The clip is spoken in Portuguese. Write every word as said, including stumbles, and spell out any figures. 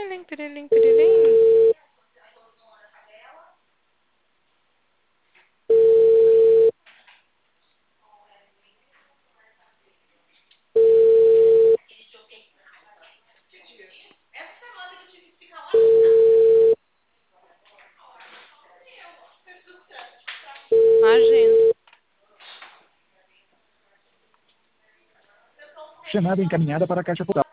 Pirilim, pirilim, pirilim. Imagina. Chamada encaminhada para a caixa postal.